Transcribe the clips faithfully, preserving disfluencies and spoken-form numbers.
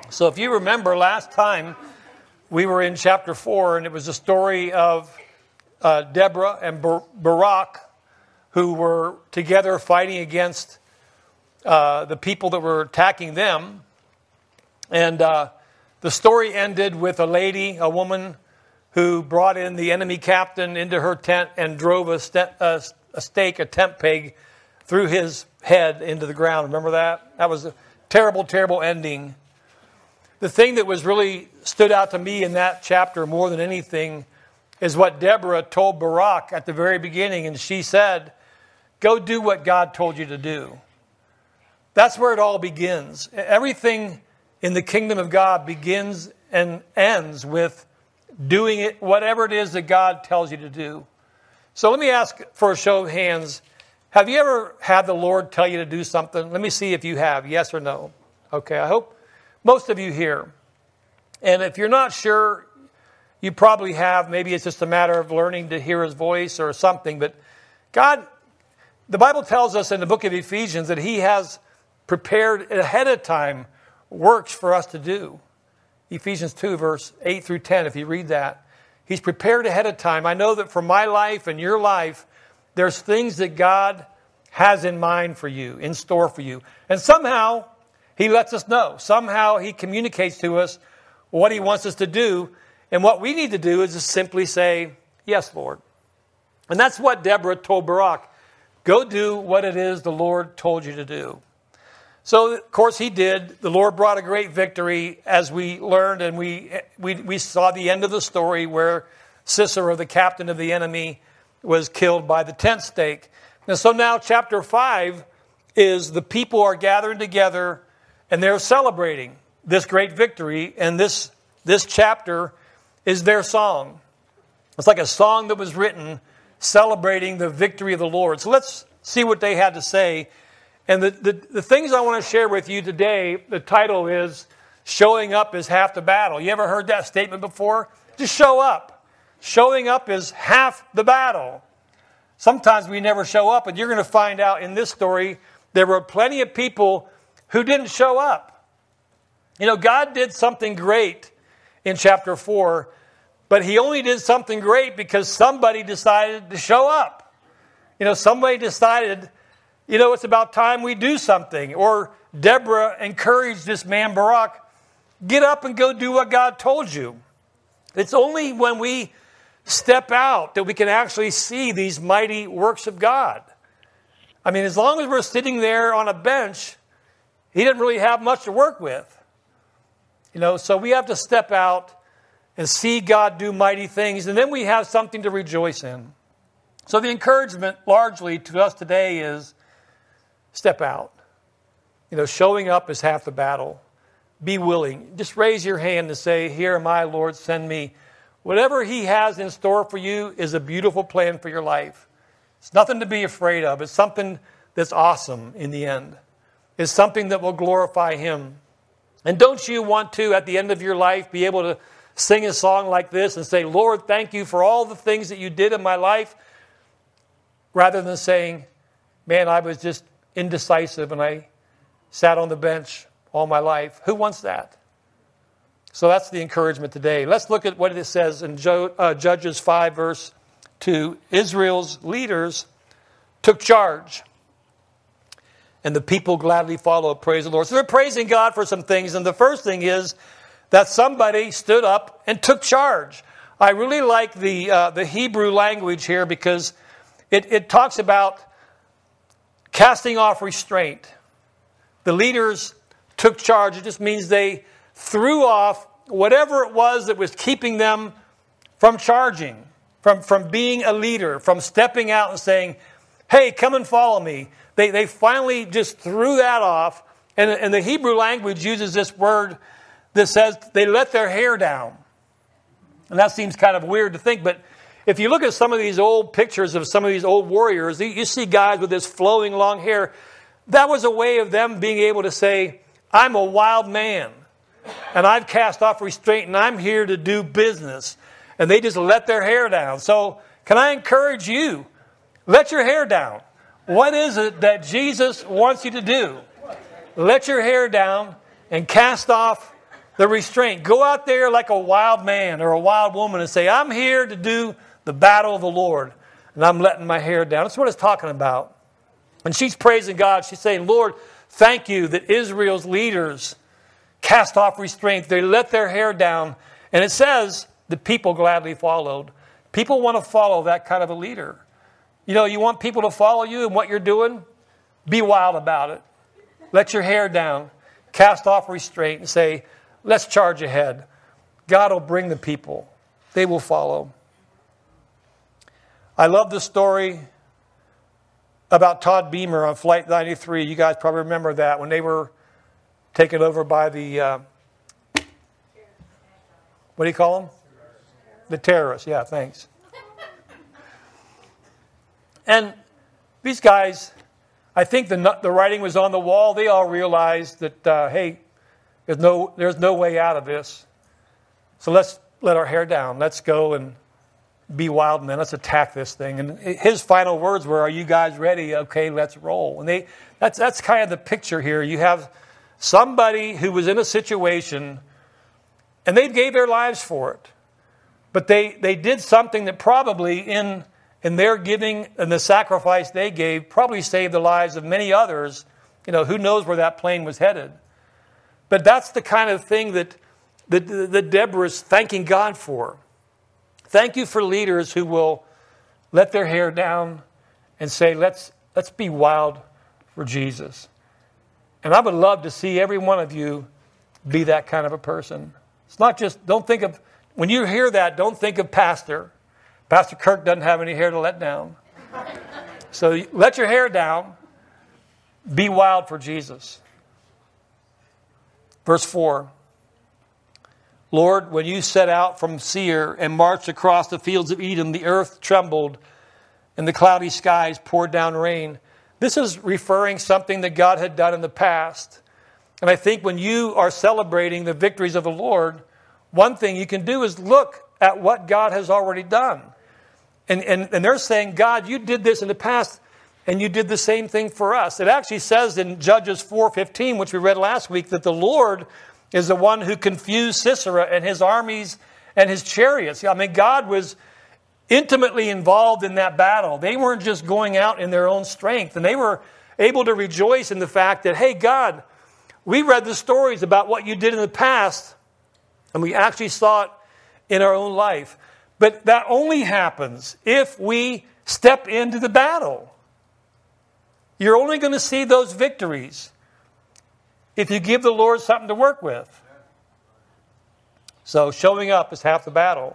So if you remember last time, we were in chapter four, and it was a story of uh, Deborah and Bar- Barak, who were together fighting against uh, the people that were attacking them. And uh, the story ended with a lady, a woman, who brought in the enemy captain into her tent and drove a, st- a, a stake, a tent peg, through his head into the ground. Remember that? That was a terrible, terrible ending. The thing that was really stood out to me in that chapter more than anything is what Deborah told Barak at the very beginning. And she said, go do what God told you to do. That's where it all begins. Everything in the kingdom of God begins and ends with doing it, whatever it is that God tells you to do. So let me ask for a show of hands. Have you ever had the Lord tell you to do something? Let me see if you have, yes or no. Okay, I hope most of you here. And if you're not sure, you probably have. Maybe it's just a matter of learning to hear his voice or something. But God, the Bible tells us in the book of Ephesians that he has prepared ahead of time works for us to do. Ephesians two, verse eight through ten, if you read that. He's prepared ahead of time. I know that for my life and your life, there's things that God has in mind for you, in store for you. And somehow, he lets us know. Somehow, he communicates to us what he wants us to do. And what we need to do is just simply say, yes, Lord. And that's what Deborah told Barak. Go do what it is the Lord told you to do. So, of course, he did. The Lord brought a great victory, as we learned, and we we, we saw the end of the story where Sisera, the captain of the enemy, was killed by the tent stake. And so now chapter five is the people are gathering together and they're celebrating this great victory. And this, this chapter is their song. It's like a song that was written celebrating the victory of the Lord. So let's see what they had to say. And the, the, the things I want to share with you today, the title is Showing Up is Half the Battle. You ever heard that statement before? Just show up. Showing up is half the battle. Sometimes we never show up, and you're going to find out in this story there were plenty of people who didn't show up. You know, God did something great in chapter four, but he only did something great because somebody decided to show up. You know, somebody decided, you know, it's about time we do something. Or Deborah encouraged this man Barak, get up and go do what God told you. It's only when we step out that we can actually see these mighty works of God. I mean, as long as we're sitting there on a bench, he didn't really have much to work with. You know, so we have to step out and see God do mighty things, and then we have something to rejoice in. So the encouragement largely to us today is step out. You know, showing up is half the battle. Be willing. Just raise your hand and say, here am I, Lord, send me. Whatever he has in store for you is a beautiful plan for your life. It's nothing to be afraid of. It's something that's awesome in the end. It's something that will glorify him. And don't you want to, at the end of your life, be able to sing a song like this and say, Lord, thank you for all the things that you did in my life, rather than saying, man, I was just indecisive and I sat on the bench all my life. Who wants that? So that's the encouragement today. Let's look at what it says in Judges five, verse two. Israel's leaders took charge, and the people gladly followed. Praise the Lord. So they're praising God for some things, and the first thing is that somebody stood up and took charge. I really like the uh, the Hebrew language here because it, it talks about casting off restraint. The leaders took charge. It just means they threw off whatever it was that was keeping them from charging, from, from being a leader, from stepping out and saying, hey, come and follow me. They, they finally just threw that off. And, and the Hebrew language uses this word that says they let their hair down. And that seems kind of weird to think, but if you look at some of these old pictures of some of these old warriors, you see guys with this flowing long hair. That was a way of them being able to say, I'm a wild man, and I've cast off restraint, and I'm here to do business. And they just let their hair down. So can I encourage you? Let your hair down. What is it that Jesus wants you to do? Let your hair down and cast off The restraint. Go out there like a wild man or a wild woman and say, I'm here to do the battle of the Lord. And I'm letting my hair down. That's what it's talking about. And she's praising God. She's saying, Lord, thank you that Israel's leaders cast off restraint. They let their hair down. And it says the people gladly followed. People want to follow that kind of a leader. You know, you want people to follow you in what you're doing? Be wild about it. Let your hair down. Cast off restraint and say, let's charge ahead. God will bring the people. They will follow. I love the story about Todd Beamer on Flight ninety-three. You guys probably remember that when they were taken over by the, uh, what do you call them? The terrorists. Yeah, thanks. And these guys, I think the the writing was on the wall. They all realized that, uh, hey, there's no there's no way out of this. So let's let our hair down. Let's go and be wild men. Let's attack this thing. And his final words were, "Are you guys ready? Okay, let's roll." And they that's that's kind of the picture here. You have somebody who was in a situation, and they gave their lives for it, but they they did something that probably in in their giving and the sacrifice they gave probably saved the lives of many others. You know, who knows where that plane was headed? But that's the kind of thing that that, that Deborah is thanking God for. Thank you for leaders who will let their hair down and say, let's let's be wild for Jesus. And I would love to see every one of you be that kind of a person. It's not just, don't think of, when you hear that, don't think of Pastor. Pastor Kirk doesn't have any hair to let down. So let your hair down. Be wild for Jesus. Verse four. Lord, when you set out from Seir and marched across the fields of Edom, the earth trembled and the cloudy skies poured down rain. This is referring something that God had done in the past. And I think when you are celebrating the victories of the Lord, one thing you can do is look at what God has already done. And, and, and they're saying, God, you did this in the past, and you did the same thing for us. It actually says in Judges four fifteen, which we read last week, that the Lord is the one who confused Sisera and his armies and his chariots. I mean, God was intimately involved in that battle. They weren't just going out in their own strength. And they were able to rejoice in the fact that, hey, God, we read the stories about what you did in the past, and we actually saw it in our own life. But that only happens if we step into the battle. You're only going to see those victories if you give the Lord something to work with. So showing up is half the battle.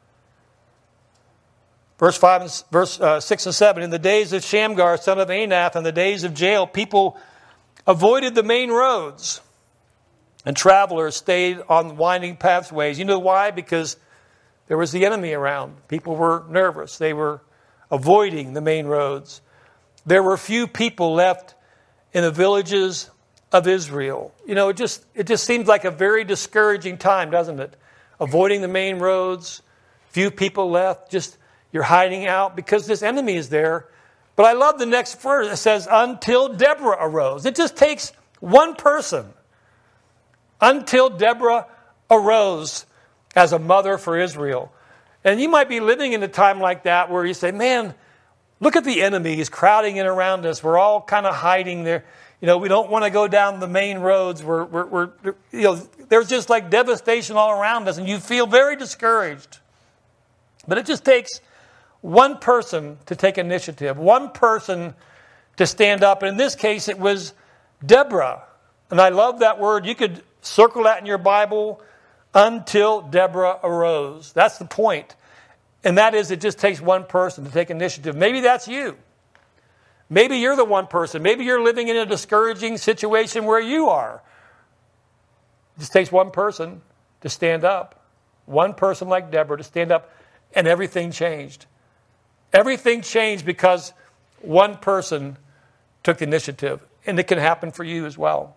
Verse five, and, verse uh, six and seven. In the days of Shamgar, son of Anath, and the days of Jael, people avoided the main roads, and travelers stayed on winding pathways. You know why? Because there was the enemy around. People were nervous. They were avoiding the main roads. There were few people left in the villages of Israel. You know, it just it just seems like a very discouraging time, doesn't it? Avoiding the main roads, few people left, just you're hiding out because this enemy is there. But I love the next verse. It says, until Deborah arose. It just takes one person. Until Deborah arose as a mother for Israel. And you might be living in a time like that where you say, man, look at the enemies crowding in around us. We're all kind of hiding there. You know, we don't want to go down the main roads. We're, we're, we're, you know, there's just like devastation all around us, and you feel very discouraged. But it just takes one person to take initiative, one person to stand up. And in this case, it was Deborah. And I love that word. You could circle that in your Bible, until Deborah arose. That's the point. And that is, it just takes one person to take initiative. Maybe that's you. Maybe you're the one person. Maybe you're living in a discouraging situation where you are. It just takes one person to stand up. One person like Deborah to stand up, and everything changed. Everything changed because one person took the initiative. And it can happen for you as well.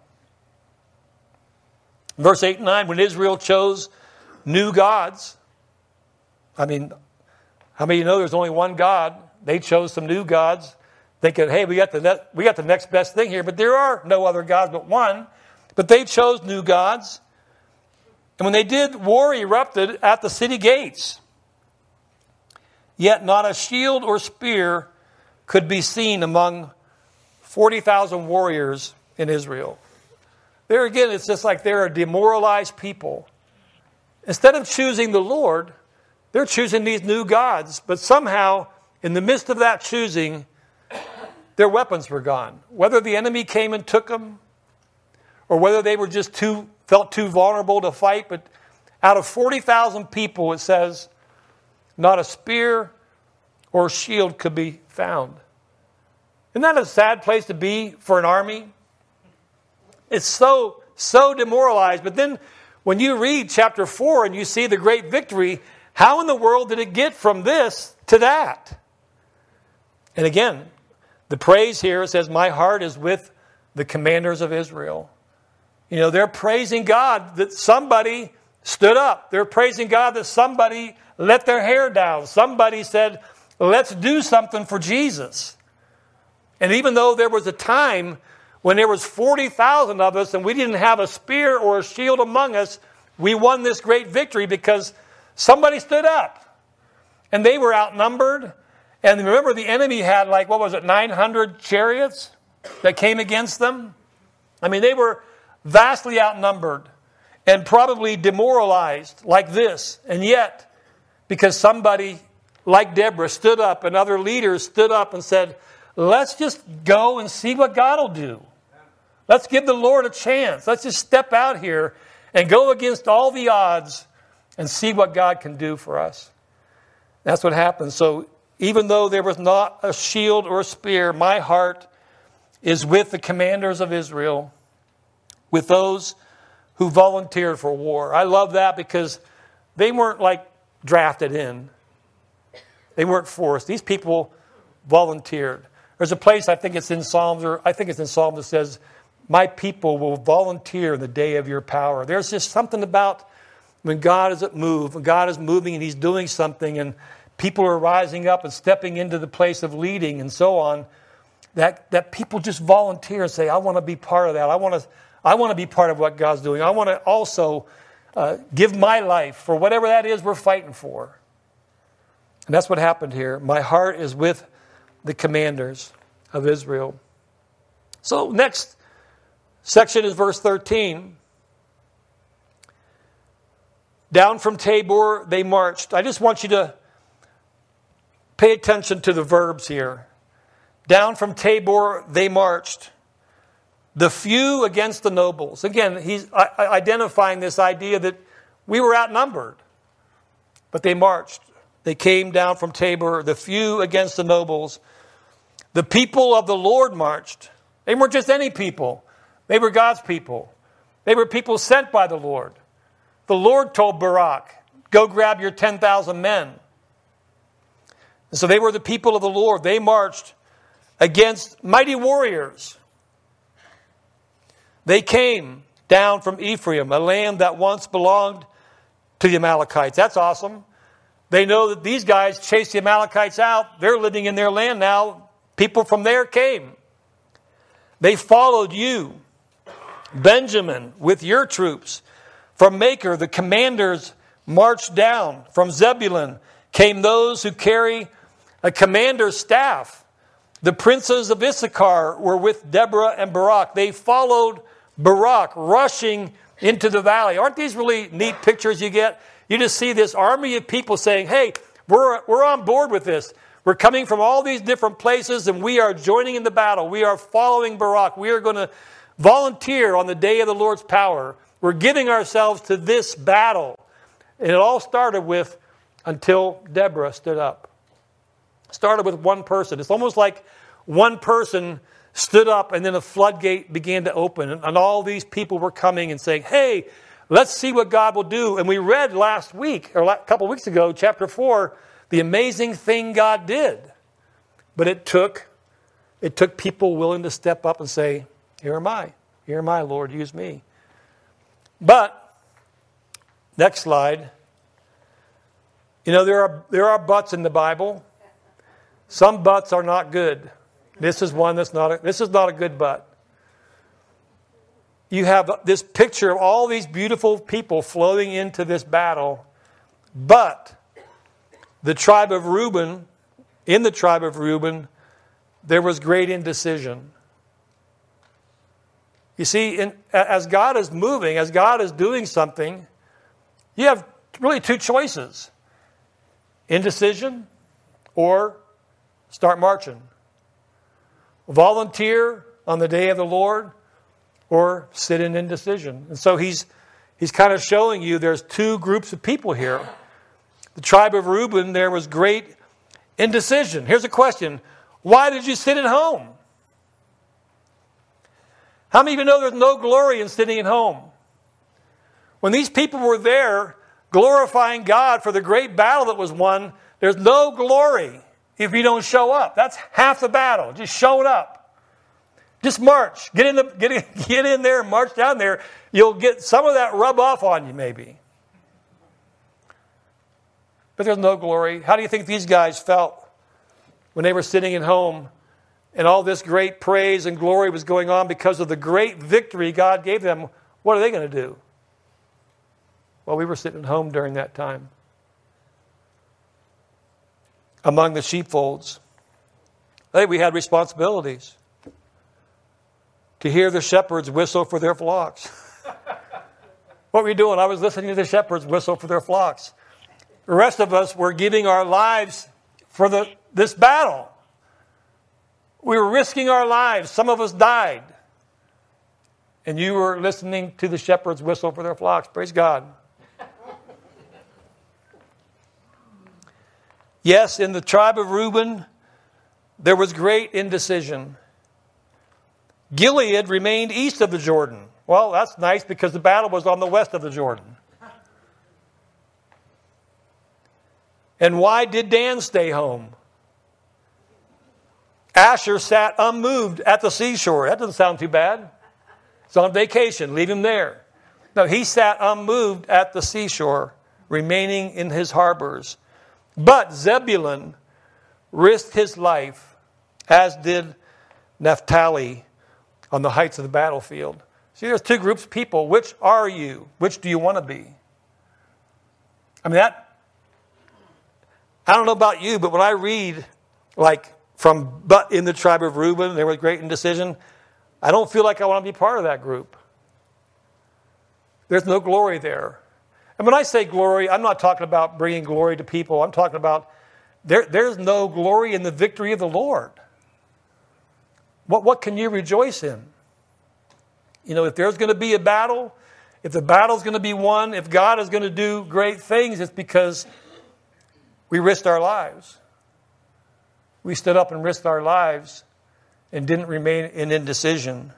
Verse eight and nine, when Israel chose new gods, I mean, how many of you know there's only one God? They chose some new gods, thinking, hey, we got the ne- we got the next best thing here, but there are no other gods but one. But they chose new gods. And when they did, war erupted at the city gates. Yet not a shield or spear could be seen among forty thousand warriors in Israel. There again, it's just like they're a demoralized people. Instead of choosing the Lord, they're choosing these new gods. But somehow, in the midst of that choosing, their weapons were gone. Whether the enemy came and took them, or whether they were just too felt too vulnerable to fight. But out of forty thousand people, it says, not a spear or shield could be found. Isn't that a sad place to be for an army? It's so, so demoralized. But then when you read chapter four and you see the great victory, how in the world did it get from this to that? And again, the praise here says, my heart is with the commanders of Israel. You know, they're praising God that somebody stood up. They're praising God that somebody let their hair down. Somebody said, let's do something for Jesus. And even though there was a time when there was forty thousand of us and we didn't have a spear or a shield among us, we won this great victory because somebody stood up. And they were outnumbered. And remember, the enemy had like, what was it, nine hundred chariots that came against them? I mean, they were vastly outnumbered and probably demoralized like this. And yet, because somebody like Deborah stood up and other leaders stood up and said, let's just go and see what God will do. Let's give the Lord a chance. Let's just step out here and go against all the odds and see what God can do for us. That's what happened. So even though there was not a shield or a spear, my heart is with the commanders of Israel, with those who volunteered for war. I love that because they weren't like drafted in. They weren't forced. These people volunteered. There's a place, I think it's in Psalms, or I think it's in Psalms that says, my people will volunteer in the day of your power. There's just something about when God is at move, when God is moving and He's doing something and people are rising up and stepping into the place of leading and so on, that, that people just volunteer and say, I want to be part of that. I want to, I want to be part of what God's doing. I want to also uh, give my life for whatever that is we're fighting for. And that's what happened here. My heart is with the commanders of Israel. So next section is verse thirteen. Down from Tabor they marched. I just want you to pay attention to the verbs here. Down from Tabor they marched. The few against the nobles. Again, he's identifying this idea that we were outnumbered. But they marched. They came down from Tabor, the few against the nobles. The people of the Lord marched. They weren't just any people. They were God's people. They were people sent by the Lord. The Lord told Barak, go grab your ten thousand men. And so they were the people of the Lord. They marched against mighty warriors. They came down from Ephraim, a land that once belonged to the Amalekites. That's awesome. They know that these guys chased the Amalekites out. They're living in their land now. People from there came. They followed you, Benjamin, with your troops. From Maker, the commanders marched down. From Zebulun came those who carry a commander's staff. The princes of Issachar were with Deborah and Barak. They followed Barak, rushing into the valley. Aren't these really neat pictures you get? You just see this army of people saying, hey, we're, we're on board with this. We're coming from all these different places and we are joining in the battle. We are following Barak. We are going to volunteer on the day of the Lord's power. We're giving ourselves to this battle. And it all started with, until Deborah stood up. It started with one person. It's almost like one person stood up and then a floodgate began to open. And all these people were coming and saying, hey, let's see what God will do. And we read last week, or a couple weeks ago, chapter four, the amazing thing God did. But it took, it took people willing to step up and say, here am I. Here am I, Lord, use me. But, next slide. You know, there are there are buts in the Bible. Some buts are not good. This is one that's not a, this is not a good but. you have this picture of all these beautiful people flowing into this battle. But the tribe of Reuben, in the tribe of Reuben, there was great indecision. You see, in, as God is moving, as God is doing something, you have really two choices. Indecision or start marching. Volunteer on the day of the Lord or sit in indecision. And so he's he's kind of showing you there's two groups of people here. The tribe of Reuben, there was great indecision. Here's a question. Why did you sit at home? How many of you know there's no glory in sitting at home? When these people were there glorifying God for the great battle that was won, there's no glory if you don't show up. That's half the battle, just showing up. Just march. Get in, the, get in, get in there and march down there. You'll get some of that rub off on you maybe. But there's no glory. How do you think these guys felt when they were sitting at home and all this great praise and glory was going on because of the great victory God gave them? What are they going to do? Well, we were sitting at home during that time among the sheepfolds. Hey, we had responsibilities to hear the shepherds whistle for their flocks. What were you doing? I was listening to the shepherds whistle for their flocks. The rest of us were giving our lives for the, this battle. We were risking our lives. Some of us died. And you were listening to the shepherds whistle for their flocks. Praise God. Yes, in the tribe of Reuben, there was great indecision. Gilead remained east of the Jordan. Well, that's nice because the battle was on the west of the Jordan. And why did Dan stay home? Asher sat unmoved at the seashore. That doesn't sound too bad. He's on vacation. Leave him there. No, he sat unmoved at the seashore, remaining in his harbors. But Zebulun risked his life, as did Naphtali, on the heights of the battlefield. See, there's two groups of people. Which are you? Which do you want to be? I mean, that, I don't know about you, but when I read, like, from but in the tribe of Reuben, there was great indecision, I don't feel like I want to be part of that group. There's no glory there. And when I say glory, I'm not talking about bringing glory to people. I'm talking about there, there's no glory in the victory of the Lord. What, what can you rejoice in? You know, if there's going to be a battle, if the battle's going to be won, if God is going to do great things, it's because we risked our lives. We stood up and risked our lives and didn't remain in indecision.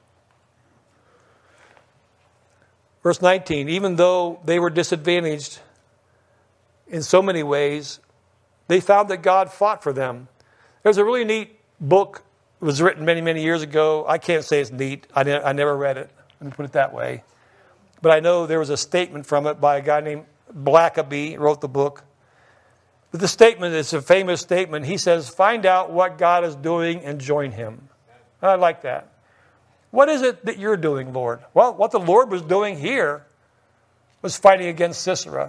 Verse nineteen, even though they were disadvantaged in so many ways, they found that God fought for them. There's a really neat book. It was written many, many years ago. I can't say it's neat. I, ne- I never read it. Let me put it that way. But I know there was a statement from it by a guy named Blackaby, wrote the book. But the statement is a famous statement. He says, find out what God is doing and join him. And I like that. What is it that you're doing, Lord? Well, what the Lord was doing here was fighting against Sisera.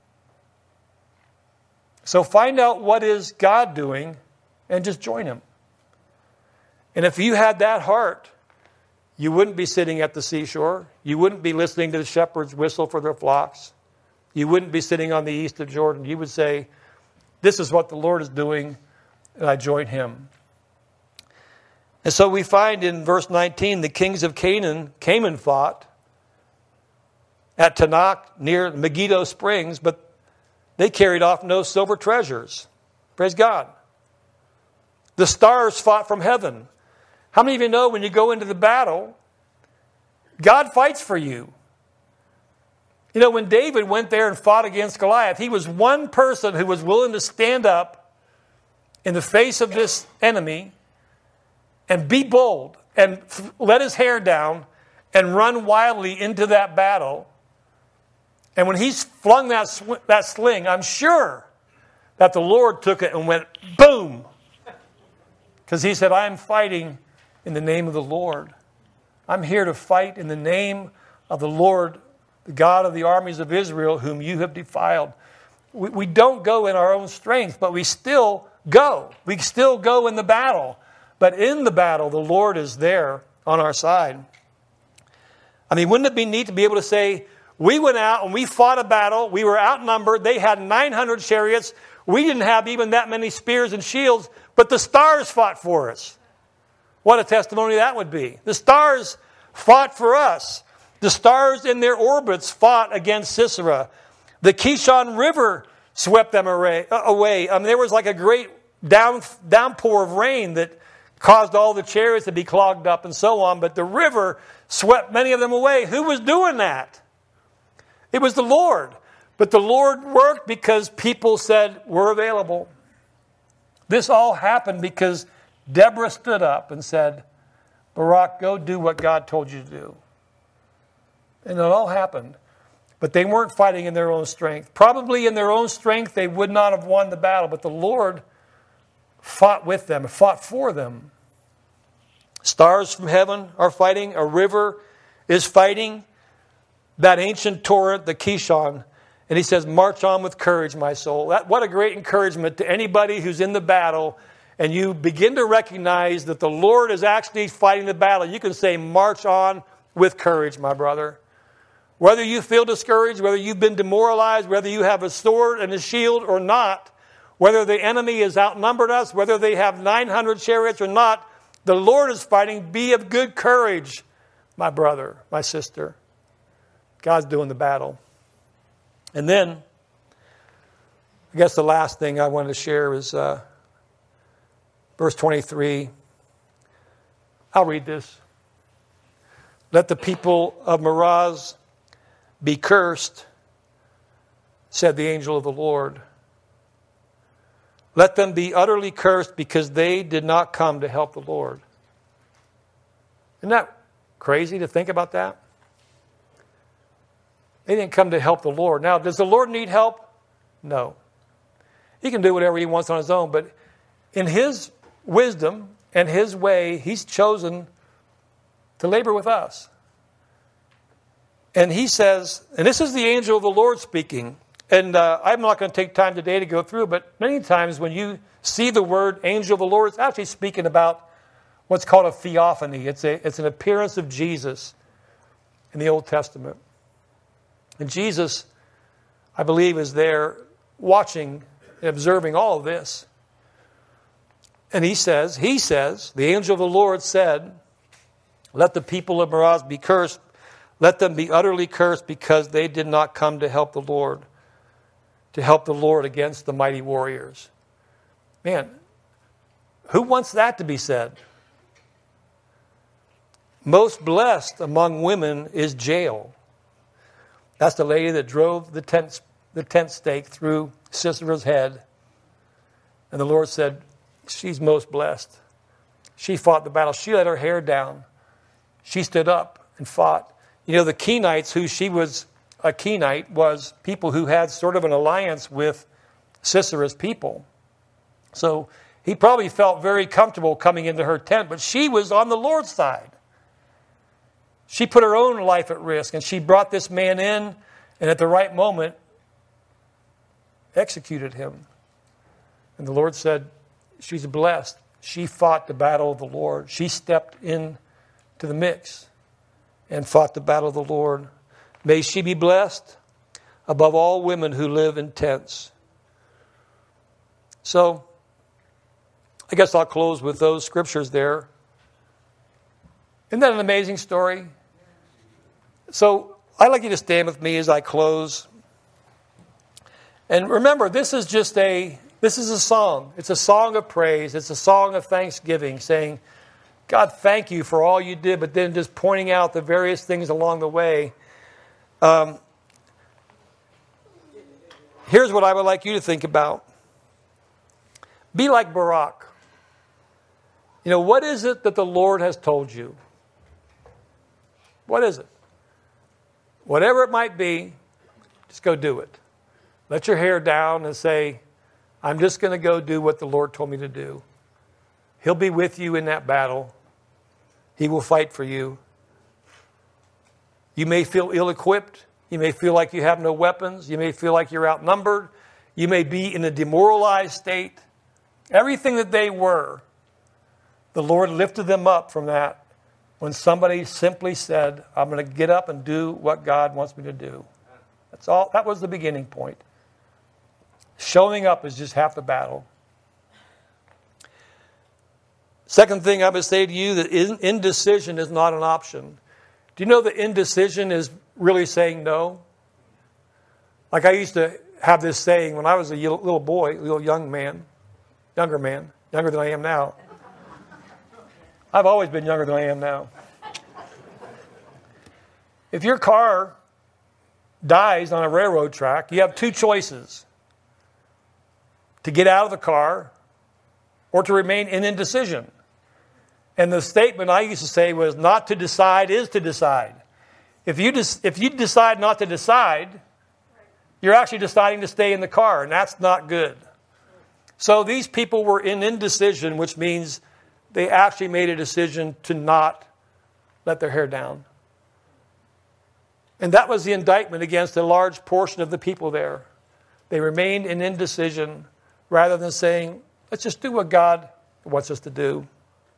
So find out what is God doing and just join him. And if you had that heart, you wouldn't be sitting at the seashore. You wouldn't be listening to the shepherds whistle for their flocks. You wouldn't be sitting on the east of Jordan. You would say, this is what the Lord is doing, and I join him. And so we find in verse nineteen, the kings of Canaan came and fought at Tanakh near Megiddo Springs, but they carried off no silver treasures. Praise God. The stars fought from heaven. How many of you know when you go into the battle, God fights for you? You know, when David went there and fought against Goliath, he was one person who was willing to stand up in the face of this enemy and be bold and let his hair down and run wildly into that battle. And when he's flung that, sw- that sling, I'm sure that the Lord took it and went boom. Because he said, I am fighting in the name of the Lord. I'm here to fight in the name of the Lord, the God of the armies of Israel, whom you have defiled. We, we don't go in our own strength, but we still go. We still go in the battle. But in the battle, the Lord is there on our side. I mean, wouldn't it be neat to be able to say, we went out and we fought a battle. We were outnumbered. They had nine hundred chariots. We didn't have even that many spears and shields, but the stars fought for us. What a testimony that would be. The stars fought for us. The stars in their orbits fought against Sisera. The Kishon River swept them away. I mean, there was like a great down, downpour of rain that caused all the chariots to be clogged up and so on. But the river swept many of them away. Who was doing that? It was the Lord. But the Lord worked because people said, we're available. This all happened because Deborah stood up and said, Barak, go do what God told you to do. And it all happened. But they weren't fighting in their own strength. Probably in their own strength, they would not have won the battle. But the Lord fought with them, fought for them. Stars from heaven are fighting. A river is fighting. That ancient torrent, the Kishon. And he says, march on with courage, my soul. That, what a great encouragement to anybody who's in the battle. And you begin to recognize that the Lord is actually fighting the battle. You can say, march on with courage, my brother. Whether you feel discouraged, whether you've been demoralized, whether you have a sword and a shield or not, whether the enemy has outnumbered us, whether they have nine hundred chariots or not, the Lord is fighting. Be of good courage, my brother, my sister. God's doing the battle. And then, I guess the last thing I wanted to share is uh, verse twenty-three. I'll read this. Let the people of Meroz be cursed, said the angel of the Lord. Let them be utterly cursed because they did not come to help the Lord. Isn't that crazy to think about that? They didn't come to help the Lord. Now, does the Lord need help? No. He can do whatever he wants on his own, but in his wisdom and his way, he's chosen to labor with us. And he says, and this is the angel of the Lord speaking, and uh, I'm not going to take time today to go through, but many times when you see the word angel of the Lord, it's actually speaking about what's called a theophany. It's, a, it's an appearance of Jesus in the Old Testament. And Jesus, I believe, is there watching and observing all of this. And he says, he says, the angel of the Lord said, let the people of Meroz be cursed. Let them be utterly cursed because they did not come to help the Lord, to help the Lord against the mighty warriors. Man, who wants that to be said? Most blessed among women is Jael. That's the lady that drove the tent, the tent stake through Sisera's head. And the Lord said, she's most blessed. She fought the battle. She let her hair down. She stood up and fought. You know, the Kenites, who she was a Kenite, was people who had sort of an alliance with Sisera's people. So he probably felt very comfortable coming into her tent, but she was on the Lord's side. She put her own life at risk, and she brought this man in, and at the right moment, executed him. And the Lord said, she's blessed. She fought the battle of the Lord. She stepped in to the mix and fought the battle of the Lord. May she be blessed above all women who live in tents. So, I guess I'll close with those scriptures there. Isn't that an amazing story? So, I'd like you to stand with me as I close. And remember, this is just a, this is a song. It's a song of praise. It's a song of thanksgiving, saying, God, thank you for all you did, but then just pointing out the various things along the way. Um, here's what I would like you to think about. Be like Barak. You know, what is it that the Lord has told you? What is it? Whatever it might be, just go do it. Let your hair down and say, I'm just going to go do what the Lord told me to do. He'll be with you in that battle. He will fight for you. You may feel ill-equipped. You may feel like you have no weapons. You may feel like you're outnumbered. You may be in a demoralized state. Everything that they were, the Lord lifted them up from that when somebody simply said, I'm going to get up and do what God wants me to do. That's all. That was the beginning point. Showing up is just half the battle. Second thing I would say to you, that indecision is not an option. Do you know that indecision is really saying no? Like I used to have this saying when I was a little boy, a little young man, younger man, younger than I am now. I've always been younger than I am now. If your car dies on a railroad track, you have two choices. To get out of the car or to remain in indecision. And the statement I used to say was, not to decide is to decide. If you, des- if you decide not to decide, you're actually deciding to stay in the car, and that's not good. So these people were in indecision, which means they actually made a decision to not let their hair down. And that was the indictment against a large portion of the people there. They remained in indecision rather than saying, let's just do what God wants us to do.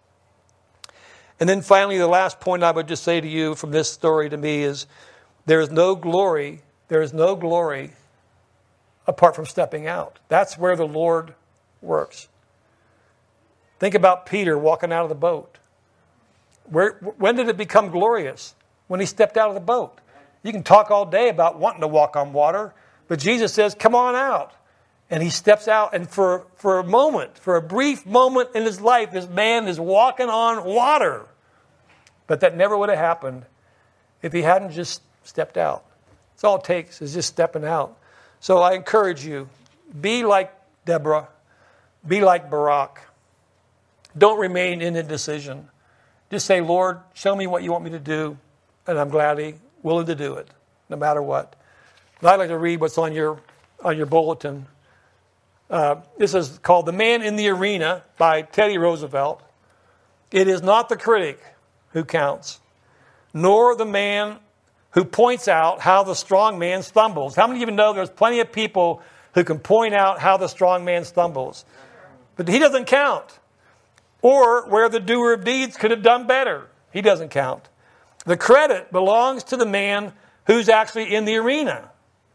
And then finally, the last point I would just say to you from this story to me is, there is no glory, there is no glory apart from stepping out. That's where the Lord works. Think about Peter walking out of the boat. Where, when did it become glorious? When he stepped out of the boat. You can talk all day about wanting to walk on water, but Jesus says, come on out. And he steps out, and for, for a moment, for a brief moment in his life, this man is walking on water. But that never would have happened if he hadn't just stepped out. That's all it takes, is just stepping out. So I encourage you, be like Deborah. Be like Barak. Don't remain in indecision. Just say, Lord, show me what you want me to do, and I'm gladly willing to do it, no matter what. And I'd like to read what's on your on your bulletin. Uh, this is called The Man in the Arena by Teddy Roosevelt. It is not the critic who counts, nor the man who points out how the strong man stumbles. How many of you know there's plenty of people who can point out how the strong man stumbles? But he doesn't count. Or where the doer of deeds could have done better. He doesn't count. The credit belongs to the man who's actually in the arena,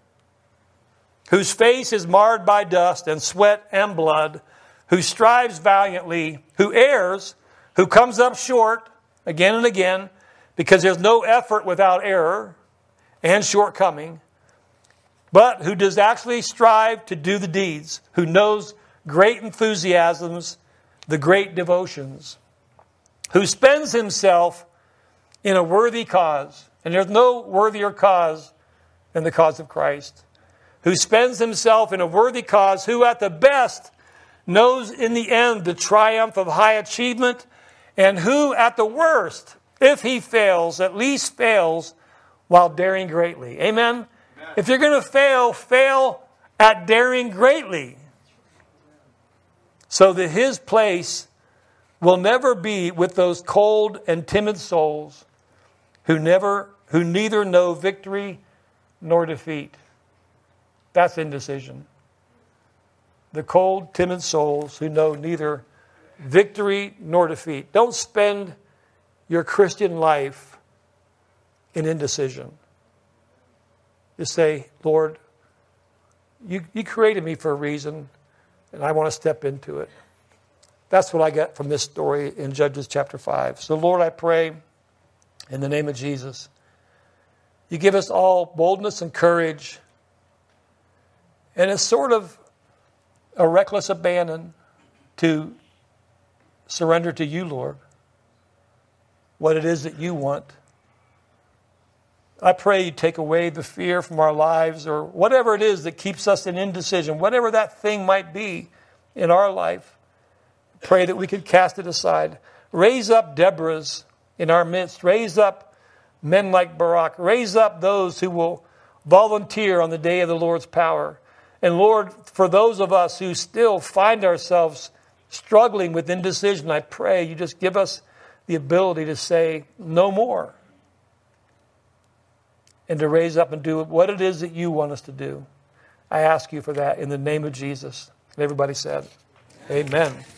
whose face is marred by dust and sweat and blood, who strives valiantly, who errs, who comes up short again and again, because there's no effort without error and shortcoming, but who does actually strive to do the deeds, who knows great enthusiasms, the great devotions, who spends himself in a worthy cause, and there's no worthier cause than the cause of Christ, who spends himself in a worthy cause, who at the best knows in the end the triumph of high achievement, and who at the worst, if he fails, at least fails while daring greatly. Amen? Amen. If you're going to fail, fail at daring greatly. So that his place will never be with those cold and timid souls who never, who neither know victory nor defeat. That's indecision. The cold, timid souls who know neither victory nor defeat. Don't spend your Christian life in indecision. Just say, Lord, you, you created me for a reason, and I want to step into it. That's what I get from this story in Judges chapter five. So, Lord, I pray in the name of Jesus, you give us all boldness and courage, and it's sort of a reckless abandon to surrender to you, Lord, what it is that you want. I pray you take away the fear from our lives, or whatever it is that keeps us in indecision, whatever that thing might be in our life. Pray that we could cast it aside. Raise up Deborahs in our midst. Raise up men like Barak. Raise up those who will volunteer on the day of the Lord's power. And Lord, for those of us who still find ourselves struggling with indecision, I pray you just give us the ability to say no more. and to raise up and do what it is that you want us to do. I ask you for that in the name of Jesus. And everybody said, amen.